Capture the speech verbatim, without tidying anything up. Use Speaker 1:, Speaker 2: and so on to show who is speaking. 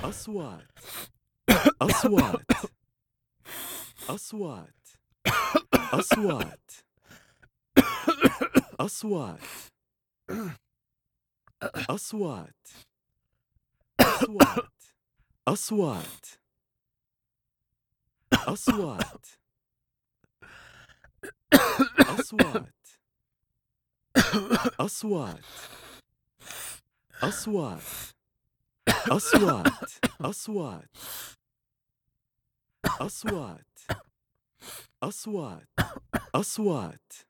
Speaker 1: أصوات أصوات أصوات أصوات أصوات أصوات أصوات أصوات أصوات أصوات أصوات أصوات أصوات أصوات أصوات أصوات أصوات